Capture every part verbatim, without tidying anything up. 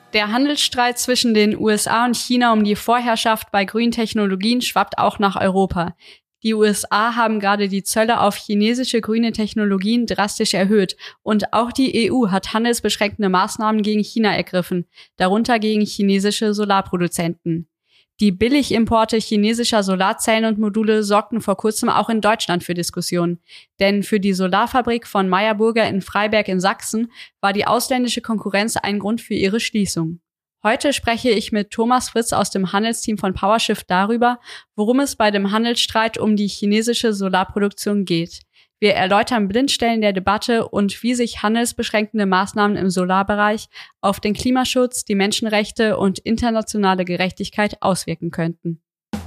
Der Handelsstreit zwischen den U S A und China um die Vorherrschaft bei grünen Technologien schwappt auch nach Europa. Die U S A haben gerade die Zölle auf chinesische grüne Technologien drastisch erhöht und auch die E U hat handelsbeschränkende Maßnahmen gegen China ergriffen, darunter gegen chinesische Solarproduzenten. Die Billigimporte chinesischer Solarzellen und Module sorgten vor kurzem auch in Deutschland für Diskussionen. Denn für die Solarfabrik von Meyer Burger in Freiberg in Sachsen war die ausländische Konkurrenz ein Grund für ihre Schließung. Heute spreche ich mit Thomas Fritz aus dem Handelsteam von PowerShift darüber, worum es bei dem Handelsstreit um die chinesische Solarproduktion geht. Wir erläutern Blindstellen der Debatte und wie sich handelsbeschränkende Maßnahmen im Solarbereich auf den Klimaschutz, die Menschenrechte und internationale Gerechtigkeit auswirken könnten.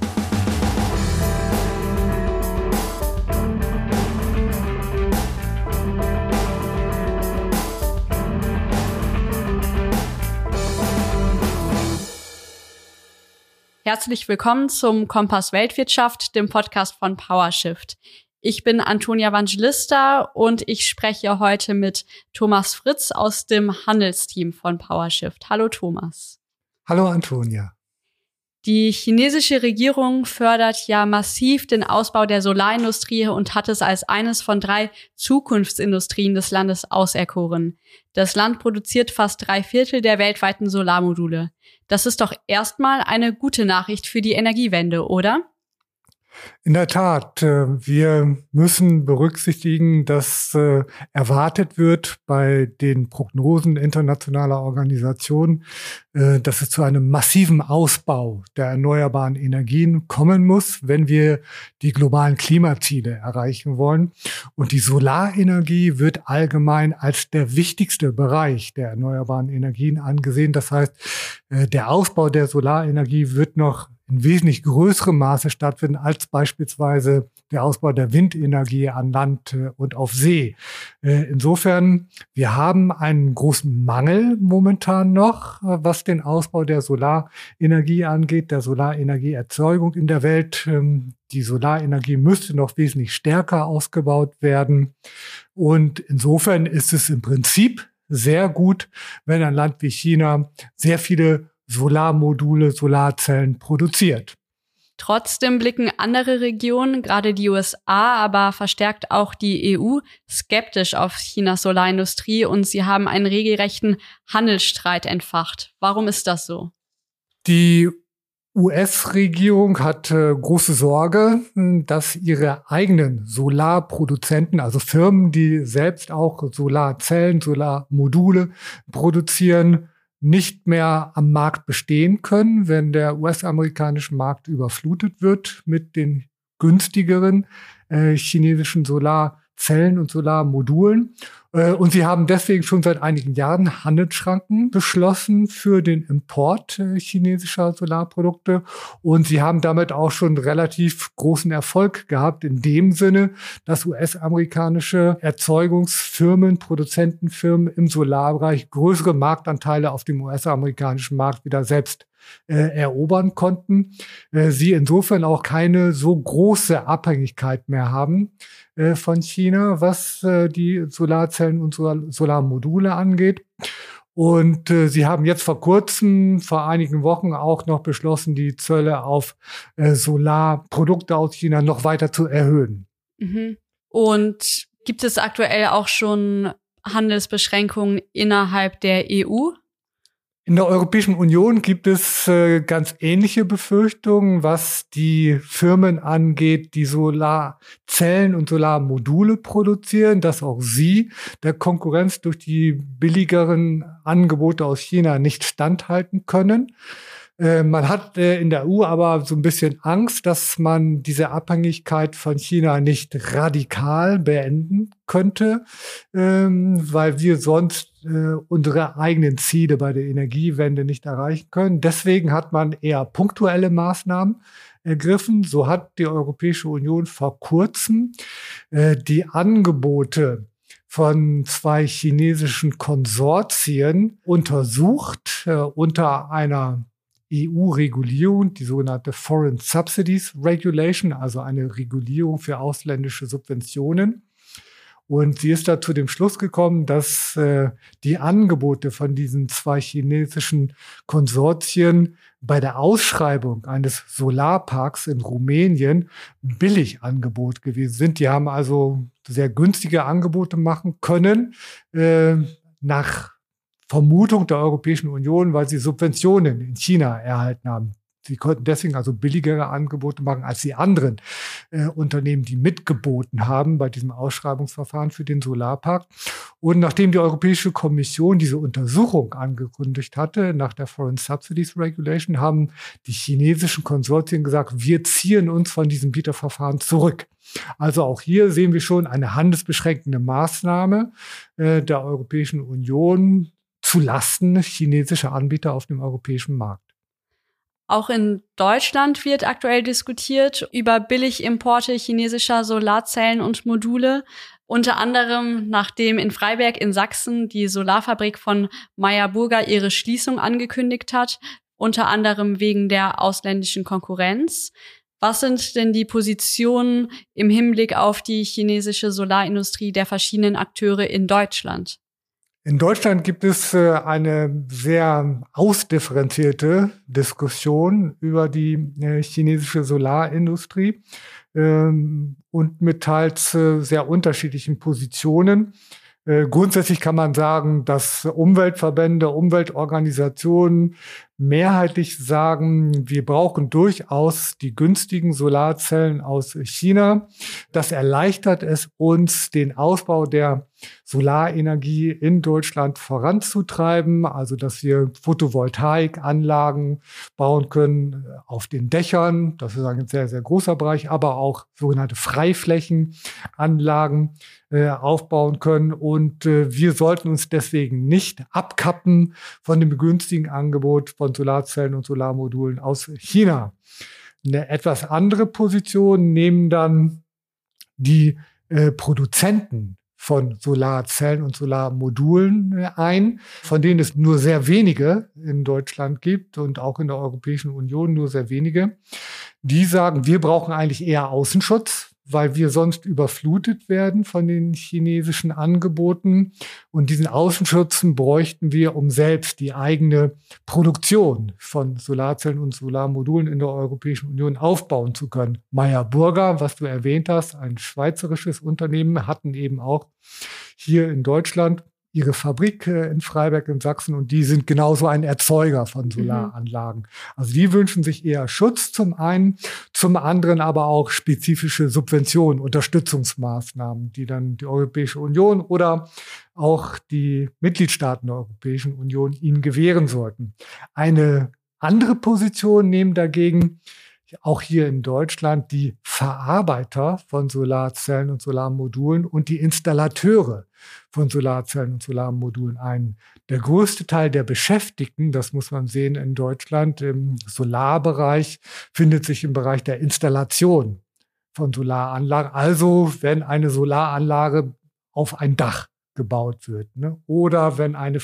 Herzlich willkommen zum Kompass Weltwirtschaft, dem Podcast von PowerShift. Ich bin Antonia Vangelista und ich spreche heute mit Thomas Fritz aus dem Handelsteam von PowerShift. Hallo Thomas. Hallo Antonia. Die chinesische Regierung fördert ja massiv den Ausbau der Solarindustrie und hat es als eines von drei Zukunftsindustrien des Landes auserkoren. Das Land produziert fast drei Viertel der weltweiten Solarmodule. Das ist doch erstmal eine gute Nachricht für die Energiewende, oder? In der Tat, wir müssen berücksichtigen, dass erwartet wird bei den Prognosen internationaler Organisationen, dass es zu einem massiven Ausbau der erneuerbaren Energien kommen muss, wenn wir die globalen Klimaziele erreichen wollen. Und die Solarenergie wird allgemein als der wichtigste Bereich der erneuerbaren Energien angesehen. Das heißt, der Ausbau der Solarenergie wird noch in wesentlich größerem Maße stattfinden als beispielsweise der Ausbau der Windenergie an Land und auf See. Insofern, wir haben einen großen Mangel momentan noch, was den Ausbau der Solarenergie angeht, der Solarenergieerzeugung in der Welt. Die Solarenergie müsste noch wesentlich stärker ausgebaut werden. Und insofern ist es im Prinzip sehr gut, wenn ein Land wie China sehr viele Solarmodule, Solarzellen produziert. Trotzdem blicken andere Regionen, gerade die U S A, aber verstärkt auch die E U, skeptisch auf Chinas Solarindustrie und sie haben einen regelrechten Handelsstreit entfacht. Warum ist das so? Die U S-Regierung hat äh, große Sorge, dass ihre eigenen Solarproduzenten, also Firmen, die selbst auch Solarzellen, Solarmodule produzieren, nicht mehr am Markt bestehen können, wenn der U S-amerikanische Markt überflutet wird mit den günstigeren äh, chinesischen Solarzellen und Solarmodulen. Äh, und sie haben deswegen schon seit einigen Jahren Handelsschranken beschlossen für den Import äh, chinesischer Solarprodukte. Und sie haben damit auch schon relativ großen Erfolg gehabt, in dem Sinne, dass U S-amerikanische Erzeugungsfirmen, Produzentenfirmen im Solarbereich größere Marktanteile auf dem U S-amerikanischen Markt wieder selbst Äh, erobern konnten. Äh, sie insofern auch keine so große Abhängigkeit mehr haben äh, von China, was äh, die Solarzellen und Sol- Solarmodule angeht. Und äh, sie haben jetzt vor kurzem, vor einigen Wochen auch noch beschlossen, die Zölle auf äh, Solarprodukte aus China noch weiter zu erhöhen. Mhm. Und gibt es aktuell auch schon Handelsbeschränkungen innerhalb der E U? In der Europäischen Union gibt es äh, ganz ähnliche Befürchtungen, was die Firmen angeht, die Solarzellen und Solarmodule produzieren, dass auch sie der Konkurrenz durch die billigeren Angebote aus China nicht standhalten können. Äh, man hat äh, in der E U aber so ein bisschen Angst, dass man diese Abhängigkeit von China nicht radikal beenden könnte, ähm, weil wir sonst äh, unsere eigenen Ziele bei der Energiewende nicht erreichen können. Deswegen hat man eher punktuelle Maßnahmen ergriffen. So hat die Europäische Union vor kurzem äh, die Angebote von zwei chinesischen Konsortien untersucht, äh, unter einer E U-Regulierung, die sogenannte Foreign Subsidies Regulation, also eine Regulierung für ausländische Subventionen. Und sie ist da zu dem Schluss gekommen, dass äh, die Angebote von diesen zwei chinesischen Konsortien bei der Ausschreibung eines Solarparks in Rumänien Billigangebot gewesen sind. Die haben also sehr günstige Angebote machen können, äh, nach Vermutung der Europäischen Union, weil sie Subventionen in China erhalten haben. Sie konnten deswegen also billigere Angebote machen als die anderen äh, Unternehmen, die mitgeboten haben bei diesem Ausschreibungsverfahren für den Solarpark. Und nachdem die Europäische Kommission diese Untersuchung angekündigt hatte, nach der Foreign Subsidies Regulation, haben die chinesischen Konsortien gesagt, wir ziehen uns von diesem Bieterverfahren zurück. Also auch hier sehen wir schon eine handelsbeschränkende Maßnahme äh, der Europäischen Union zulasten chinesischer Anbieter auf dem europäischen Markt. Auch in Deutschland wird aktuell diskutiert über Billigimporte chinesischer Solarzellen und Module. Unter anderem, nachdem in Freiberg in Sachsen die Solarfabrik von Meyer Burger ihre Schließung angekündigt hat, unter anderem wegen der ausländischen Konkurrenz. Was sind denn die Positionen im Hinblick auf die chinesische Solarindustrie der verschiedenen Akteure in Deutschland? In Deutschland gibt es äh, eine sehr ausdifferenzierte Diskussion über die äh, chinesische Solarindustrie ähm, und mit teils äh, sehr unterschiedlichen Positionen. Äh, grundsätzlich kann man sagen, dass Umweltverbände, Umweltorganisationen mehrheitlich sagen, wir brauchen durchaus die günstigen Solarzellen aus China. Das erleichtert es uns, den Ausbau der Solarenergie in Deutschland voranzutreiben, also dass wir Photovoltaikanlagen bauen können auf den Dächern, das ist ein sehr, sehr großer Bereich, aber auch sogenannte Freiflächenanlagen äh, aufbauen können. Und äh, wir sollten uns deswegen nicht abkappen von dem günstigen Angebot von Solarzellen und Solarmodulen aus China. Eine etwas andere Position nehmen dann die äh, Produzenten von Solarzellen und Solarmodulen ein, von denen es nur sehr wenige in Deutschland gibt und auch in der Europäischen Union nur sehr wenige. Die sagen, wir brauchen eigentlich eher Außenschutz, weil wir sonst überflutet werden von den chinesischen Angeboten. Und diesen Außenschutz bräuchten wir, um selbst die eigene Produktion von Solarzellen und Solarmodulen in der Europäischen Union aufbauen zu können. Meyer Burger, was du erwähnt hast, ein schweizerisches Unternehmen, hatten eben auch hier in Deutschland ihre Fabrik in Freiberg in Sachsen und die sind genauso ein Erzeuger von Solaranlagen. Mhm. Also die wünschen sich eher Schutz zum einen, zum anderen aber auch spezifische Subventionen, Unterstützungsmaßnahmen, die dann die Europäische Union oder auch die Mitgliedstaaten der Europäischen Union ihnen gewähren sollten. Eine andere Position nehmen dagegen auch hier in Deutschland die Verarbeiter von Solarzellen und Solarmodulen und die Installateure von Solarzellen und Solarmodulen ein. Der größte Teil der Beschäftigten, das muss man sehen in Deutschland, im Solarbereich, findet sich im Bereich der Installation von Solaranlagen. Also wenn eine Solaranlage auf ein Dach gebaut wird, ne? Oder wenn eine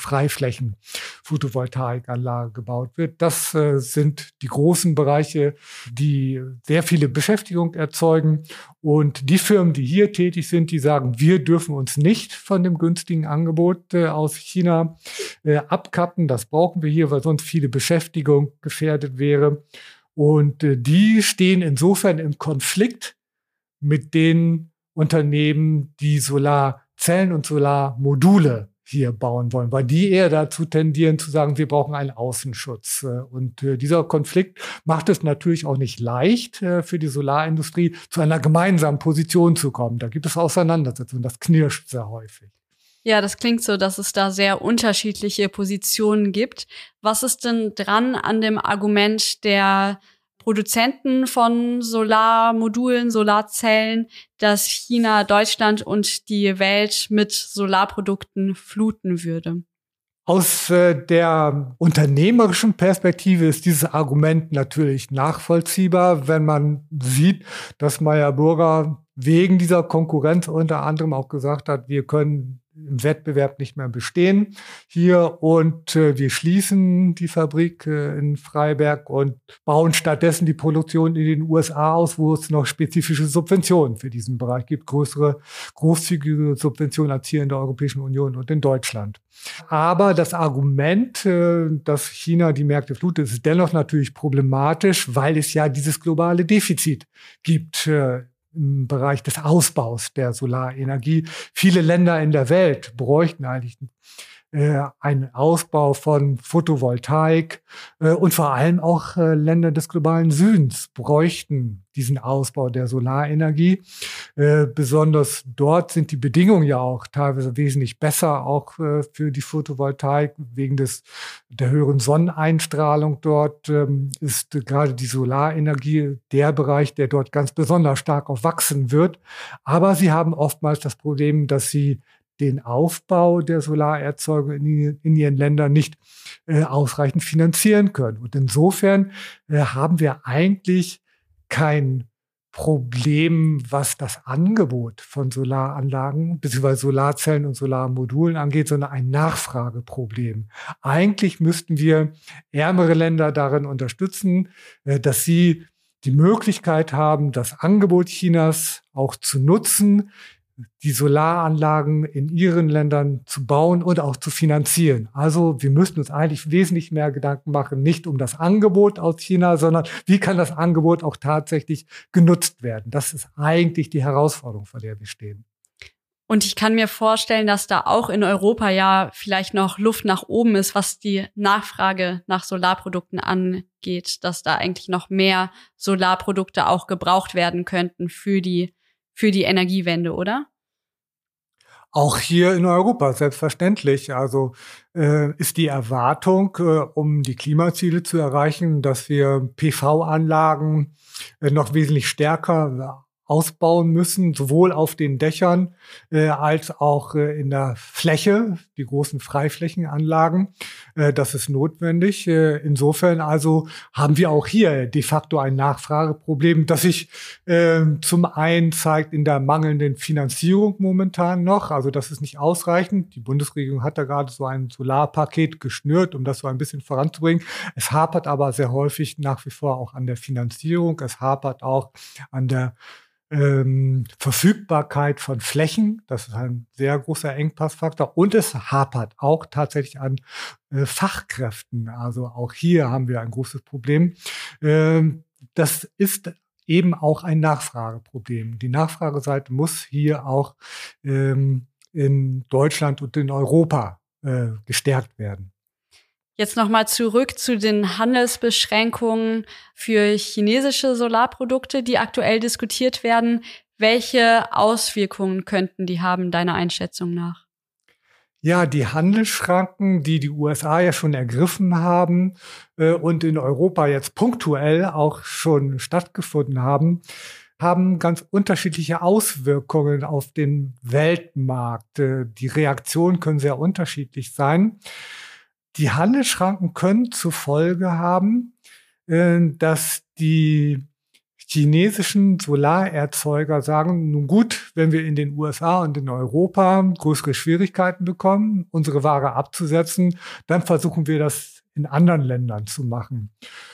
Freiflächen-Photovoltaikanlage gebaut wird. Das äh, sind die großen Bereiche, die sehr viele Beschäftigung erzeugen. Und die Firmen, die hier tätig sind, die sagen, wir dürfen uns nicht von dem günstigen Angebot äh, aus China äh, abkappen. Das brauchen wir hier, weil sonst viele Beschäftigung gefährdet wäre. Und äh, die stehen insofern im Konflikt mit den Unternehmen, die Solar Zellen und Solarmodule hier bauen wollen, weil die eher dazu tendieren zu sagen, wir brauchen einen Außenschutz. Und dieser Konflikt macht es natürlich auch nicht leicht für die Solarindustrie, zu einer gemeinsamen Position zu kommen. Da gibt es Auseinandersetzungen, das knirscht sehr häufig. Ja, das klingt so, dass es da sehr unterschiedliche Positionen gibt. Was ist denn dran an dem Argument der Produzenten von Solarmodulen, Solarzellen, dass China, Deutschland und die Welt mit Solarprodukten fluten würde? Aus äh, der unternehmerischen Perspektive ist dieses Argument natürlich nachvollziehbar, wenn man sieht, dass Meyer Burger wegen dieser Konkurrenz unter anderem auch gesagt hat, wir können im Wettbewerb nicht mehr bestehen hier und äh, wir schließen die Fabrik äh, in Freiberg und bauen stattdessen die Produktion in den U S A aus, wo es noch spezifische Subventionen für diesen Bereich gibt, größere, großzügige Subventionen als hier in der Europäischen Union und in Deutschland. Aber das Argument, äh, dass China die Märkte flutet, ist dennoch natürlich problematisch, weil es ja dieses globale Defizit gibt äh, im Bereich des Ausbaus der Solarenergie. Viele Länder in der Welt bräuchten eigentlich äh, einen Ausbau von Photovoltaik äh, und vor allem auch äh, Länder des globalen Südens bräuchten diesen Ausbau der Solarenergie. Äh, besonders dort sind die Bedingungen ja auch teilweise wesentlich besser, auch äh, für die Photovoltaik. Wegen des, der höheren Sonneneinstrahlung dort ähm, ist äh, gerade die Solarenergie der Bereich, der dort ganz besonders stark auch wachsen wird. Aber sie haben oftmals das Problem, dass sie den Aufbau der Solarerzeugung in, in ihren Ländern nicht äh, ausreichend finanzieren können. Und insofern äh, haben wir eigentlich kein Problem, was das Angebot von Solaranlagen bzw. Solarzellen und Solarmodulen angeht, sondern ein Nachfrageproblem. Eigentlich müssten wir ärmere Länder darin unterstützen, äh, dass sie die Möglichkeit haben, das Angebot Chinas auch zu nutzen, die Solaranlagen in ihren Ländern zu bauen und auch zu finanzieren. Also wir müssten uns eigentlich wesentlich mehr Gedanken machen, nicht um das Angebot aus China, sondern wie kann das Angebot auch tatsächlich genutzt werden. Das ist eigentlich die Herausforderung, vor der wir stehen. Und ich kann mir vorstellen, dass da auch in Europa ja vielleicht noch Luft nach oben ist, was die Nachfrage nach Solarprodukten angeht, dass da eigentlich noch mehr Solarprodukte auch gebraucht werden könnten für die für die Energiewende, oder? Auch hier in Europa, selbstverständlich. Also äh, ist die Erwartung, äh, um die Klimaziele zu erreichen, dass wir P V-Anlagen äh, noch wesentlich stärker ausbauen müssen, sowohl auf den Dächern äh, als auch äh, in der Fläche, die großen Freiflächenanlagen. Äh, das ist notwendig. Äh, insofern also haben wir auch hier de facto ein Nachfrageproblem, das sich äh, zum einen zeigt in der mangelnden Finanzierung momentan noch. Also das ist nicht ausreichend. Die Bundesregierung hat da gerade so ein Solarpaket geschnürt, um das so ein bisschen voranzubringen. Es hapert aber sehr häufig nach wie vor auch an der Finanzierung. Es hapert auch an der Ähm, Verfügbarkeit von Flächen, das ist ein sehr großer Engpassfaktor, und es hapert auch tatsächlich an äh, Fachkräften. Also auch hier haben wir ein großes Problem. Ähm, das ist eben auch ein Nachfrageproblem. Die Nachfrageseite muss hier auch ähm, in Deutschland und in Europa äh, gestärkt werden. Jetzt nochmal zurück zu den Handelsbeschränkungen für chinesische Solarprodukte, die aktuell diskutiert werden. Welche Auswirkungen könnten die haben, deiner Einschätzung nach? Ja, die Handelsschranken, die die U S A ja schon ergriffen haben äh, und in Europa jetzt punktuell auch schon stattgefunden haben, haben ganz unterschiedliche Auswirkungen auf den Weltmarkt. Äh, die Reaktionen können sehr unterschiedlich sein. Die Handelsschranken können zur Folge haben, dass die chinesischen Solarerzeuger sagen, nun gut, wenn wir in den U S A und in Europa größere Schwierigkeiten bekommen, unsere Ware abzusetzen, dann versuchen wir das in anderen Ländern zu machen.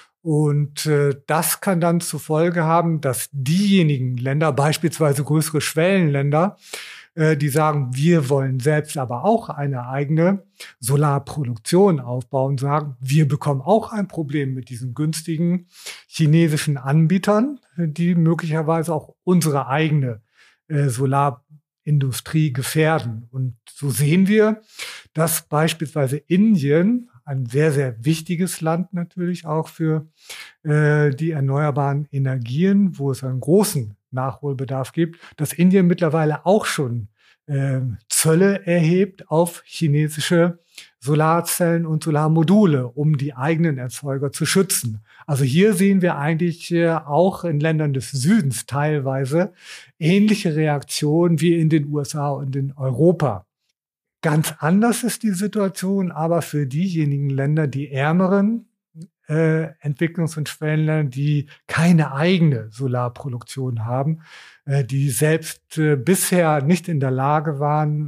Und äh, das kann dann zur Folge haben, dass diejenigen Länder, beispielsweise größere Schwellenländer, die sagen, wir wollen selbst aber auch eine eigene Solarproduktion aufbauen, sagen, wir bekommen auch ein Problem mit diesen günstigen chinesischen Anbietern, die möglicherweise auch unsere eigene äh, Solarindustrie gefährden. Und so sehen wir, dass beispielsweise Indien, ein sehr, sehr wichtiges Land natürlich auch für äh, die erneuerbaren Energien, wo es einen großen Nachholbedarf gibt, dass Indien mittlerweile auch schon äh, Zölle erhebt auf chinesische Solarzellen und Solarmodule, um die eigenen Erzeuger zu schützen. Also hier sehen wir eigentlich äh, auch in Ländern des Südens teilweise ähnliche Reaktionen wie in den U S A und in Europa. Ganz anders ist die Situation aber für diejenigen Länder, die ärmeren äh, Entwicklungs- und Schwellenländer, die keine eigene Solarproduktion haben, äh, die selbst äh, bisher nicht in der Lage waren,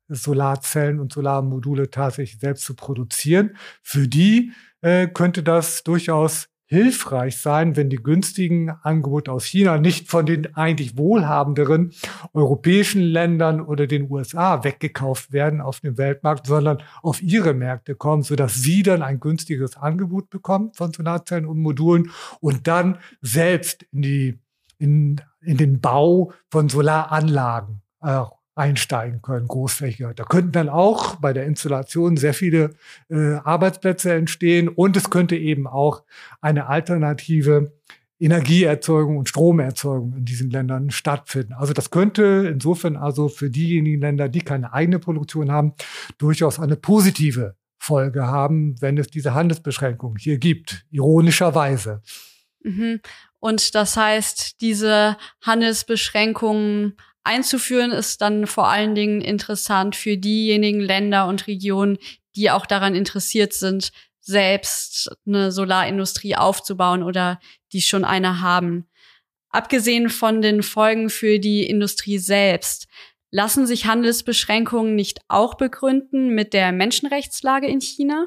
Solarzellen und Solarmodule tatsächlich selbst zu produzieren. Für die äh, könnte das durchaus hilfreich sein, wenn die günstigen Angebote aus China nicht von den eigentlich wohlhabenderen europäischen Ländern oder den U S A weggekauft werden auf dem Weltmarkt, sondern auf ihre Märkte kommen, sodass sie dann ein günstiges Angebot bekommen von Solarzellen und Modulen und dann selbst in, die, in, in den Bau von Solaranlagen äh, einsteigen können, großflächiger. Da könnten dann auch bei der Installation sehr viele äh, Arbeitsplätze entstehen und es könnte eben auch eine alternative Energieerzeugung und Stromerzeugung in diesen Ländern stattfinden. Also das könnte insofern also für diejenigen Länder, die keine eigene Produktion haben, durchaus eine positive Folge haben, wenn es diese Handelsbeschränkungen hier gibt, ironischerweise. Mhm. Und das heißt, diese Handelsbeschränkungen einzuführen, ist dann vor allen Dingen interessant für diejenigen Länder und Regionen, die auch daran interessiert sind, selbst eine Solarindustrie aufzubauen oder die schon eine haben. Abgesehen von den Folgen für die Industrie selbst, lassen sich Handelsbeschränkungen nicht auch begründen mit der Menschenrechtslage in China?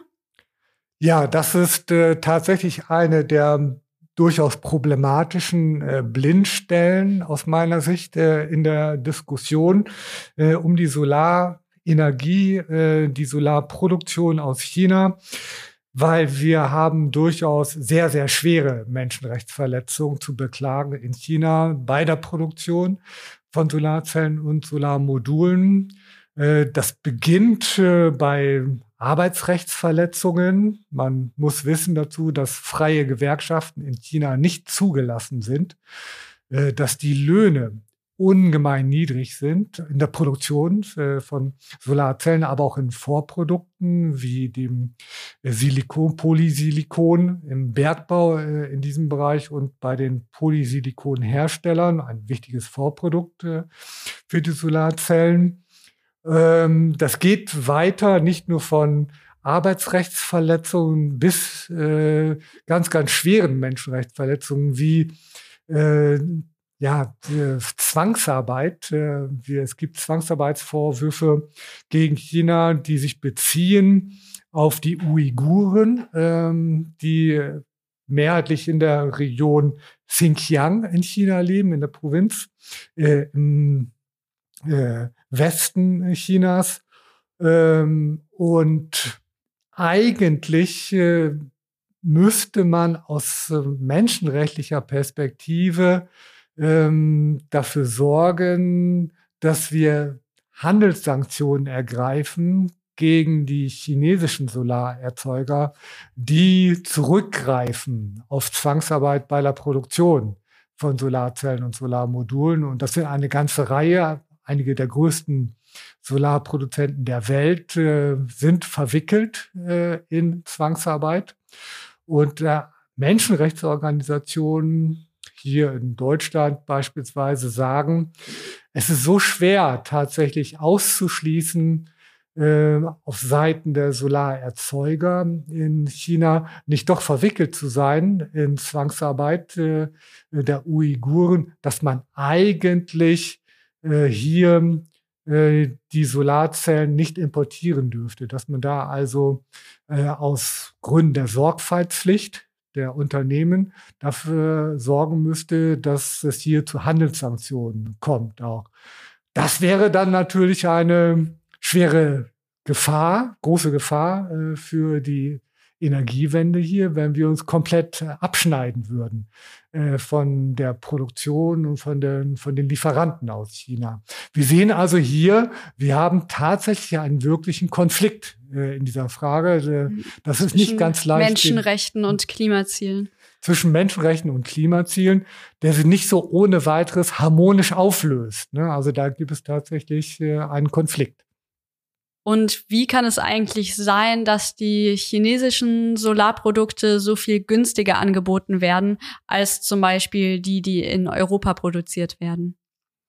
Ja, das ist äh, tatsächlich eine der durchaus problematischen äh, Blindstellen aus meiner Sicht äh, in der Diskussion äh, um die Solarenergie, äh, die Solarproduktion aus China, weil wir haben durchaus sehr, sehr schwere Menschenrechtsverletzungen zu beklagen in China bei der Produktion von Solarzellen und Solarmodulen. Äh, das beginnt äh, bei Arbeitsrechtsverletzungen. Man muss wissen dazu, dass freie Gewerkschaften in China nicht zugelassen sind, äh, dass die Löhne ungemein niedrig sind in der Produktion äh, von Solarzellen, aber auch in Vorprodukten wie dem Silikon, Polysilikon im Bergbau äh, in diesem Bereich und bei den Polysilikonherstellern, ein wichtiges Vorprodukt äh, für die Solarzellen. Das geht weiter, nicht nur von Arbeitsrechtsverletzungen bis äh, ganz, ganz schweren Menschenrechtsverletzungen wie äh, ja, Zwangsarbeit. Äh, wir, es gibt Zwangsarbeitsvorwürfe gegen China, die sich beziehen auf die Uiguren, ähm, die mehrheitlich in der Region Xinjiang in China leben, in der Provinz, äh, im äh, Westen Chinas. Ähm, und eigentlich äh, müsste man aus äh, menschenrechtlicher Perspektive ähm, dafür sorgen, dass wir Handelssanktionen ergreifen gegen die chinesischen Solarerzeuger, die zurückgreifen auf Zwangsarbeit bei der Produktion von Solarzellen und Solarmodulen. Und das sind eine ganze Reihe. Einige der größten Solarproduzenten der Welt äh, sind verwickelt äh, in Zwangsarbeit. Und äh, Menschenrechtsorganisationen hier in Deutschland beispielsweise sagen, es ist so schwer tatsächlich auszuschließen, äh, auf Seiten der Solarerzeuger in China nicht doch verwickelt zu sein in Zwangsarbeit äh, der Uiguren, dass man eigentlich hier äh, die Solarzellen nicht importieren dürfte, dass man da also äh, aus Gründen der Sorgfaltspflicht der Unternehmen dafür sorgen müsste, dass es hier zu Handelssanktionen kommt auch. Das wäre dann natürlich eine schwere Gefahr, große Gefahr äh, für die Energiewende hier, wenn wir uns komplett äh, abschneiden würden äh, von der Produktion und von den, von den Lieferanten aus China. Wir sehen also hier, wir haben tatsächlich einen wirklichen Konflikt äh, in dieser Frage. Äh, das ist nicht ganz leicht. Menschenrechten den, und Klimazielen. Zwischen Menschenrechten und Klimazielen, der sich nicht so ohne weiteres harmonisch auflöst. Ne? Also da gibt es tatsächlich äh, einen Konflikt. Und wie kann es eigentlich sein, dass die chinesischen Solarprodukte so viel günstiger angeboten werden als zum Beispiel die, die in Europa produziert werden?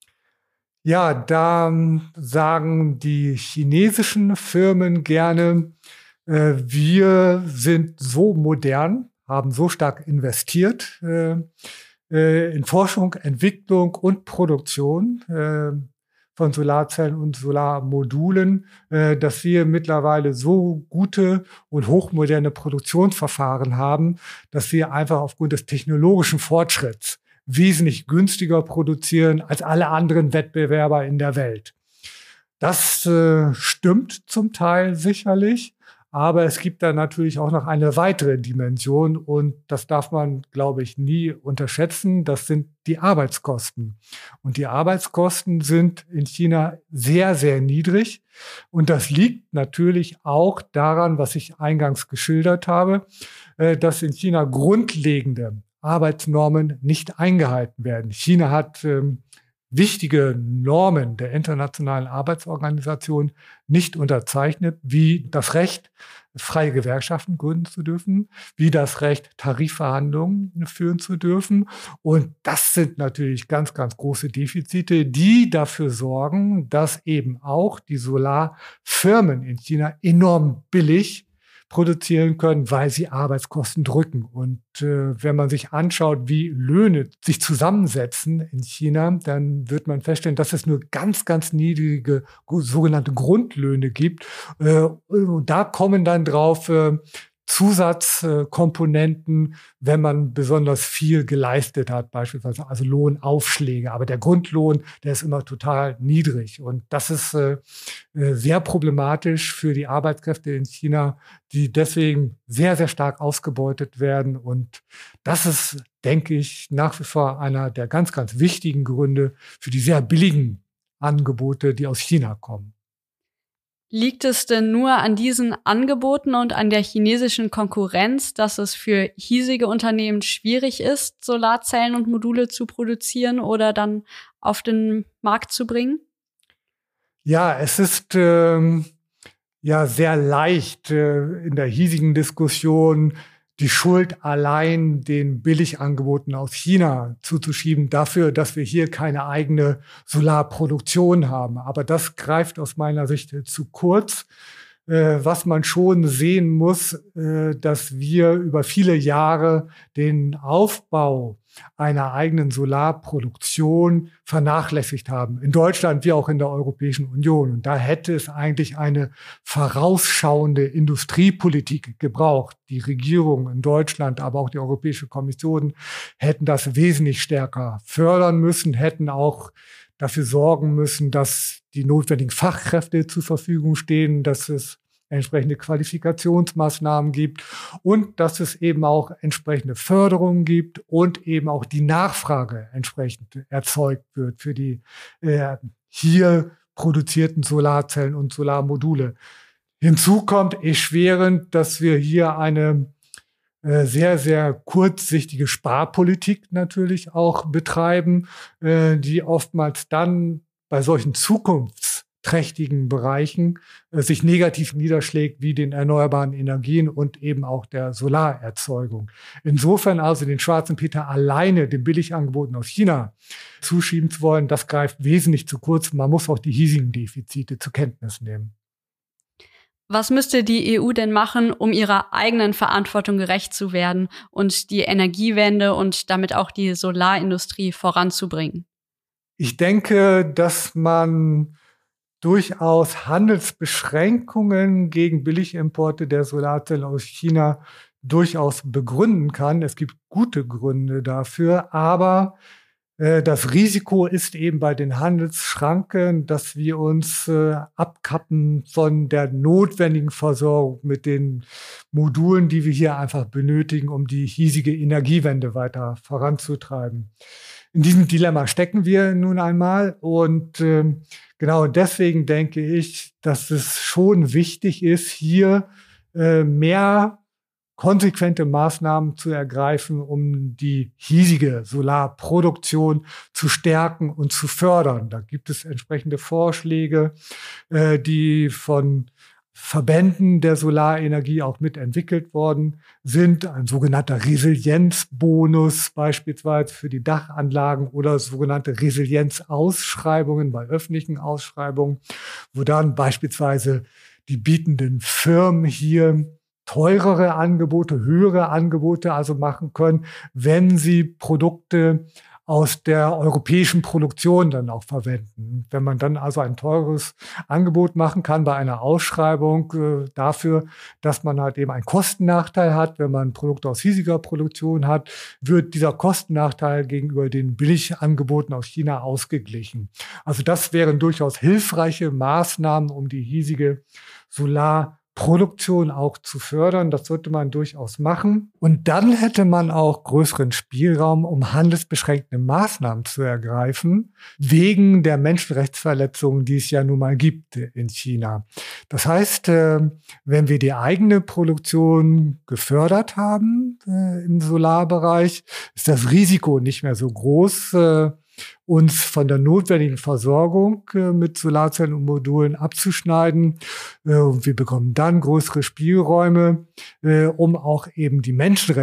Ja, da sagen die chinesischen Firmen gerne, äh, wir sind so modern, haben so stark investiert äh, äh, in Forschung, Entwicklung und Produktion äh, von Solarzellen und Solarmodulen, äh, dass wir mittlerweile so gute und hochmoderne Produktionsverfahren haben, dass wir einfach aufgrund des technologischen Fortschritts wesentlich günstiger produzieren als alle anderen Wettbewerber in der Welt. Das äh, stimmt zum Teil sicherlich, aber es gibt da natürlich auch noch eine weitere Dimension und das darf man, glaube ich, nie unterschätzen. Das sind die Arbeitskosten. Und die Arbeitskosten sind in China sehr, sehr niedrig. Und das liegt natürlich auch daran, was ich eingangs geschildert habe, äh, dass in China grundlegende Arbeitsnormen nicht eingehalten werden. China hat ähm, wichtige Normen der Internationalen Arbeitsorganisation nicht unterzeichnet, wie das Recht, freie Gewerkschaften gründen zu dürfen, wie das Recht, Tarifverhandlungen führen zu dürfen. Und das sind natürlich ganz, ganz große Defizite, die dafür sorgen, dass eben auch die Solarfirmen in China enorm billig produzieren können, weil sie Arbeitskosten drücken. Und äh, wenn man sich anschaut, wie Löhne sich zusammensetzen in China, dann wird man feststellen, dass es nur ganz, ganz niedrige sogenannte Grundlöhne gibt. Äh, und da kommen dann drauf äh, Zusatzkomponenten, wenn man besonders viel geleistet hat, beispielsweise also Lohnaufschläge. Aber der Grundlohn, der ist immer total niedrig. Und das ist äh, sehr problematisch für die Arbeitskräfte in China, die deswegen sehr, sehr stark ausgebeutet werden. Und das ist, denke ich, nach wie vor einer der ganz, ganz wichtigen Gründe für die sehr billigen Angebote, die aus China kommen. Liegt es denn nur an diesen Angeboten und an der chinesischen Konkurrenz, dass es für hiesige Unternehmen schwierig ist, Solarzellen und Module zu produzieren oder dann auf den Markt zu bringen? Ja, es ist ähm, ja sehr leicht äh, in der hiesigen Diskussion die Schuld allein den Billigangeboten aus China zuzuschieben dafür, dass wir hier keine eigene Solarproduktion haben. Aber das greift aus meiner Sicht zu kurz. Äh, was man schon sehen muss, äh, dass wir über viele Jahre den Aufbau einer eigenen Solarproduktion vernachlässigt haben. In Deutschland wie auch in der Europäischen Union. Und da hätte es eigentlich eine vorausschauende Industriepolitik gebraucht. Die Regierung in Deutschland, aber auch die Europäische Kommission hätten das wesentlich stärker fördern müssen, hätten auch dafür sorgen müssen, dass die notwendigen Fachkräfte zur Verfügung stehen, dass es entsprechende Qualifikationsmaßnahmen gibt und dass es eben auch entsprechende Förderungen gibt und eben auch die Nachfrage entsprechend erzeugt wird für die äh, hier produzierten Solarzellen und Solarmodule. Hinzu kommt erschwerend, dass wir hier eine äh, sehr, sehr kurzsichtige Sparpolitik natürlich auch betreiben, äh, die oftmals dann bei solchen zukunftsträchtigen Bereichen äh, sich negativ niederschlägt, wie den erneuerbaren Energien und eben auch der Solarerzeugung. Insofern also den schwarzen Peter alleine den Billigangeboten aus China zuschieben zu wollen, das greift wesentlich zu kurz. Man muss auch die hiesigen Defizite zur Kenntnis nehmen. Was müsste die E U denn machen, um ihrer eigenen Verantwortung gerecht zu werden und die Energiewende und damit auch die Solarindustrie voranzubringen? Ich denke, dass man durchaus Handelsbeschränkungen gegen Billigimporte der Solarzellen aus China durchaus begründen kann. Es gibt gute Gründe dafür, aber äh, das Risiko ist eben bei den Handelsschranken, dass wir uns äh, abkappen von der notwendigen Versorgung mit den Modulen, die wir hier einfach benötigen, um die hiesige Energiewende weiter voranzutreiben. In diesem Dilemma stecken wir nun einmal und äh, genau deswegen denke ich, dass es schon wichtig ist, hier äh, mehr konsequente Maßnahmen zu ergreifen, um die hiesige Solarproduktion zu stärken und zu fördern. Da gibt es entsprechende Vorschläge, äh, die von Verbänden der Solarenergie auch mitentwickelt worden sind. Ein sogenannter Resilienzbonus beispielsweise für die Dachanlagen oder sogenannte Resilienzausschreibungen bei öffentlichen Ausschreibungen, wo dann beispielsweise die bietenden Firmen hier teurere Angebote, höhere Angebote also machen können, wenn sie Produkte aus der europäischen Produktion dann auch verwenden. Wenn man dann also ein teures Angebot machen kann bei einer Ausschreibung äh, dafür, dass man halt eben einen Kostennachteil hat, wenn man Produkte aus hiesiger Produktion hat, wird dieser Kostennachteil gegenüber den Billigangeboten aus China ausgeglichen. Also das wären durchaus hilfreiche Maßnahmen, um die hiesige Solar Produktion auch zu fördern. Das sollte man durchaus machen. Und dann hätte man auch größeren Spielraum, um handelsbeschränkende Maßnahmen zu ergreifen, wegen der Menschenrechtsverletzungen, die es ja nun mal gibt in China. Das heißt, wenn wir die eigene Produktion gefördert haben im Solarbereich, ist das Risiko nicht mehr so groß, uns von der notwendigen Versorgung äh, mit Solarzellen und Modulen abzuschneiden. Äh, und wir bekommen dann größere Spielräume, äh, um auch eben die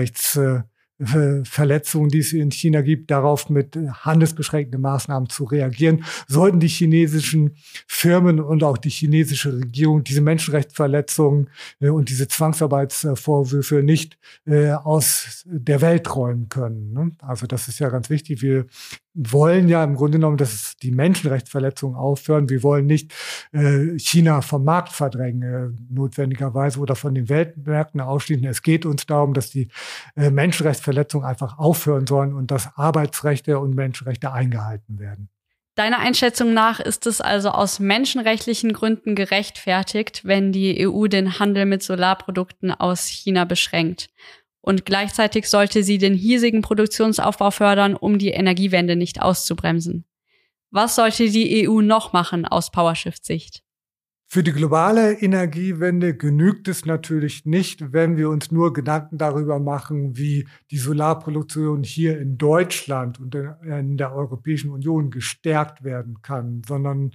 Menschenrechtsverletzungen, die es in China gibt, darauf mit handelsbeschränkenden Maßnahmen zu reagieren. Sollten die chinesischen Firmen und auch die chinesische Regierung diese Menschenrechtsverletzungen äh, und diese Zwangsarbeitsvorwürfe nicht äh, aus der Welt räumen können. Ne? Also das ist ja ganz wichtig. Wir wollen ja im Grunde genommen, dass die Menschenrechtsverletzungen aufhören. Wir wollen nicht äh, China vom Markt verdrängen, äh, notwendigerweise, oder von den Weltmärkten ausschließen. Es geht uns darum, dass die äh, Menschenrechtsverletzungen einfach aufhören sollen und dass Arbeitsrechte und Menschenrechte eingehalten werden. Deiner Einschätzung nach ist es also aus menschenrechtlichen Gründen gerechtfertigt, wenn die E U den Handel mit Solarprodukten aus China beschränkt. Und gleichzeitig sollte sie den hiesigen Produktionsaufbau fördern, um die Energiewende nicht auszubremsen. Was sollte die E U noch machen aus PowerShift-Sicht? Für die globale Energiewende genügt es natürlich nicht, wenn wir uns nur Gedanken darüber machen, wie die Solarproduktion hier in Deutschland und in der Europäischen Union gestärkt werden kann, sondern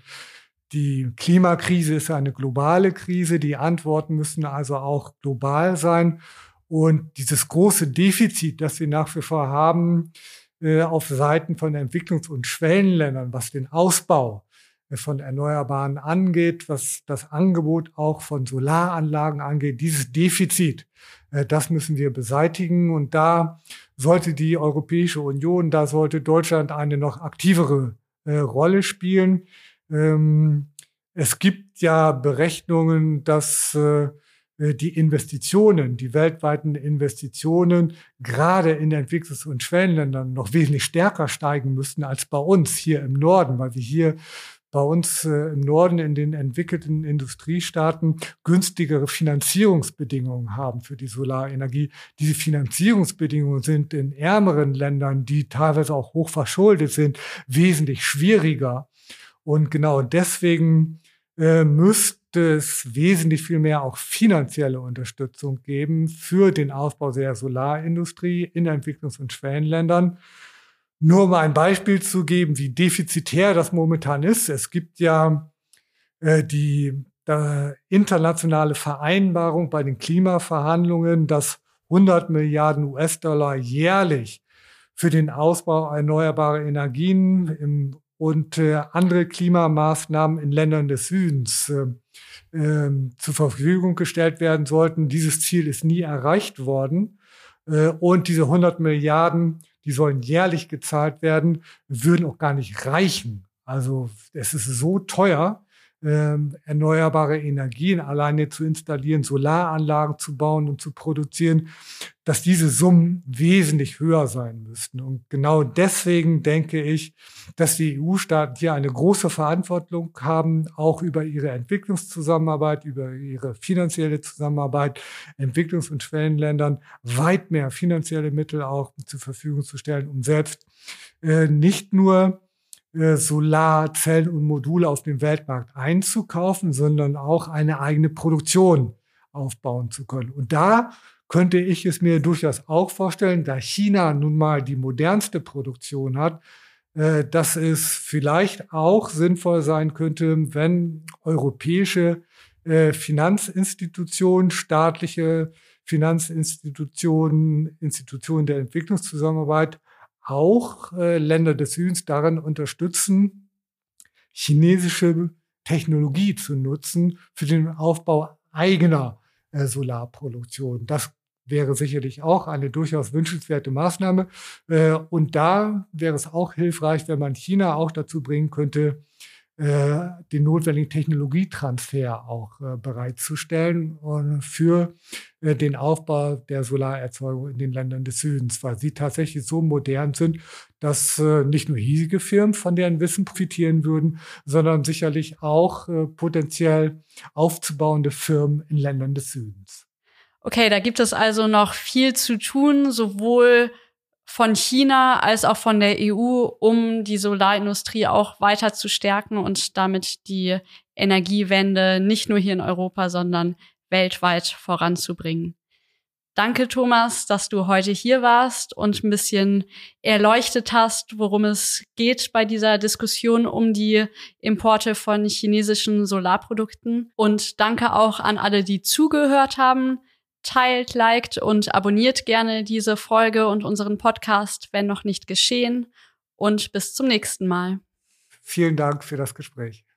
die Klimakrise ist eine globale Krise. Die Antworten müssen also auch global sein. Und dieses große Defizit, das wir nach wie vor haben, äh, auf Seiten von Entwicklungs- und Schwellenländern, was den Ausbau äh, von Erneuerbaren angeht, was das Angebot auch von Solaranlagen angeht, dieses Defizit, äh, das müssen wir beseitigen. Und da sollte die Europäische Union, da sollte Deutschland eine noch aktivere äh, Rolle spielen. Ähm, es gibt ja Berechnungen, dass äh, die Investitionen, die weltweiten Investitionen, gerade in Entwicklungs- und Schwellenländern noch wesentlich stärker steigen müssten als bei uns hier im Norden, weil wir hier bei uns äh, im Norden in den entwickelten Industriestaaten günstigere Finanzierungsbedingungen haben für die Solarenergie. Diese Finanzierungsbedingungen sind in ärmeren Ländern, die teilweise auch hoch verschuldet sind, wesentlich schwieriger. Und genau deswegen äh, müsste es wesentlich viel mehr auch finanzielle Unterstützung geben für den Aufbau der Solarindustrie in Entwicklungs- und Schwellenländern. Nur um ein Beispiel zu geben, wie defizitär das momentan ist. Es gibt ja äh, die äh, internationale Vereinbarung bei den Klimaverhandlungen, dass hundert Milliarden U S-Dollar jährlich für den Ausbau erneuerbarer Energien im und äh, andere Klimamaßnahmen in Ländern des Südens äh, äh, zur Verfügung gestellt werden sollten. Dieses Ziel ist nie erreicht worden. Äh, und diese hundert Milliarden, die sollen jährlich gezahlt werden, würden auch gar nicht reichen. Also es ist so teuer, äh, erneuerbare Energien alleine zu installieren, Solaranlagen zu bauen und zu produzieren, dass diese Summen wesentlich höher sein müssten. Und genau deswegen denke ich, dass die E U-Staaten hier eine große Verantwortung haben, auch über ihre Entwicklungszusammenarbeit, über ihre finanzielle Zusammenarbeit, Entwicklungs- und Schwellenländern weit mehr finanzielle Mittel auch zur Verfügung zu stellen, um selbst äh, nicht nur äh, Solarzellen und Module auf dem Weltmarkt einzukaufen, sondern auch eine eigene Produktion aufbauen zu können. Und da könnte ich es mir durchaus auch vorstellen, da China nun mal die modernste Produktion hat, äh, dass es vielleicht auch sinnvoll sein könnte, wenn europäische äh, Finanzinstitutionen, staatliche Finanzinstitutionen, Institutionen der Entwicklungszusammenarbeit auch äh, Länder des Südens darin unterstützen, chinesische Technologie zu nutzen für den Aufbau eigener äh, Solarproduktion. Das wäre sicherlich auch eine durchaus wünschenswerte Maßnahme. Und da wäre es auch hilfreich, wenn man China auch dazu bringen könnte, den notwendigen Technologietransfer auch bereitzustellen für den Aufbau der Solarerzeugung in den Ländern des Südens, weil sie tatsächlich so modern sind, dass nicht nur hiesige Firmen von deren Wissen profitieren würden, sondern sicherlich auch potenziell aufzubauende Firmen in Ländern des Südens. Okay, da gibt es also noch viel zu tun, sowohl von China als auch von der E U, um die Solarindustrie auch weiter zu stärken und damit die Energiewende nicht nur hier in Europa, sondern weltweit voranzubringen. Danke, Thomas, dass du heute hier warst und ein bisschen erleuchtet hast, worum es geht bei dieser Diskussion um die Importe von chinesischen Solarprodukten. Und danke auch an alle, die zugehört haben. Teilt, liked und abonniert gerne diese Folge und unseren Podcast, wenn noch nicht geschehen. Und bis zum nächsten Mal. Vielen Dank für das Gespräch.